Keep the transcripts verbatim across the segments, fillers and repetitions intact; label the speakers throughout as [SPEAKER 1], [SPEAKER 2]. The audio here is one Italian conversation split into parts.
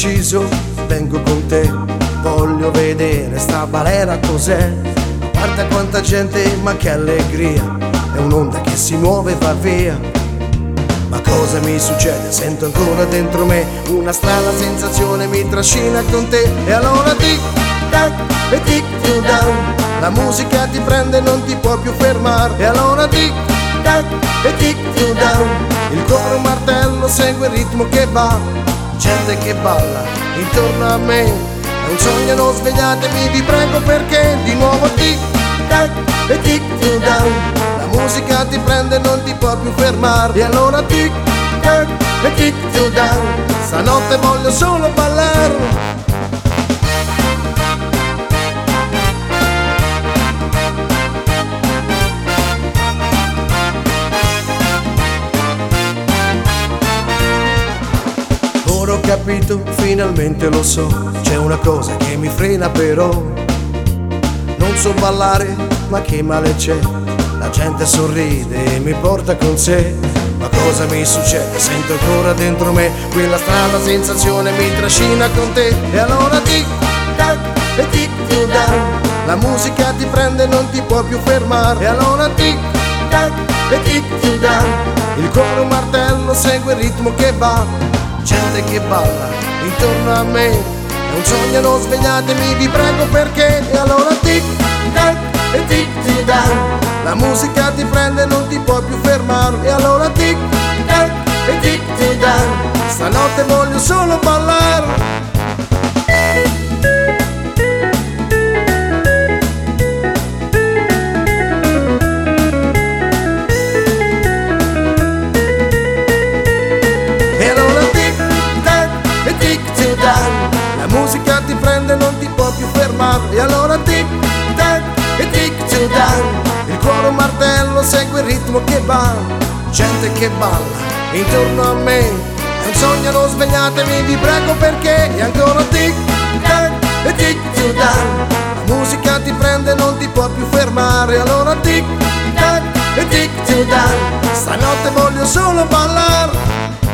[SPEAKER 1] deciso, vengo con te. Voglio vedere sta balera cos'è. Guarda quanta gente, ma che allegria. È un'onda che si muove e va via. Ma cosa mi succede? Sento ancora dentro me una strana sensazione, mi trascina con te. E allora tic tac e tic to down, la musica ti prende e non ti può più fermare. E allora tic tac e tic to down, il coro martello segue il ritmo che va. Gente che balla intorno a me, è un sogno, non svegliatemi vi prego, perché di nuovo tic tac e tic to down, la musica ti prende e non ti può più fermare. E allora tic tac e tic to down, stanotte voglio solo ballare. Ora ho capito, finalmente lo so, c'è una cosa che mi frena però. Non so ballare, ma che male c'è, la gente sorride e mi porta con sé. Ma cosa mi succede? Sento ancora dentro me quella strana sensazione, mi trascina con te. E allora tic tac e tic to down, la musica ti prende e non ti può più fermare. E allora tic tac e tic to down, il coro martello segue il ritmo che va. Gente che balla intorno a me, è un sogno, non svegliatemi vi prego, perché. E allora tic tac e tic to down, la musica ti prende e non ti può più fermare. E allora tic tac e tic to down, stanotte voglio solo ballare. La musica ti prende e non ti può più fermare. E allora tic tac e tic to down, il coro martello segue il ritmo che va. Gente che balla intorno a me, è un sogno, non svegliatemi vi prego, perché. E ancora tic tac e tic to down, la musica ti prende e non ti può più fermare. E allora tic tac e tic to down, stanotte voglio solo ballare.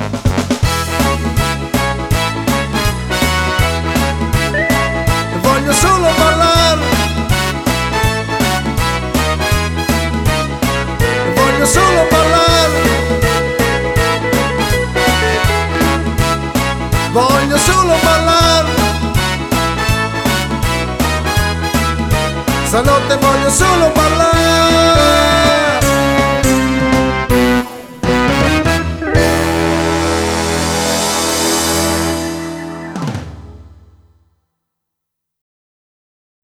[SPEAKER 1] Voglio solo ballare, voglio solo ballare, voglio solo ballare, stanotte voglio solo ballare.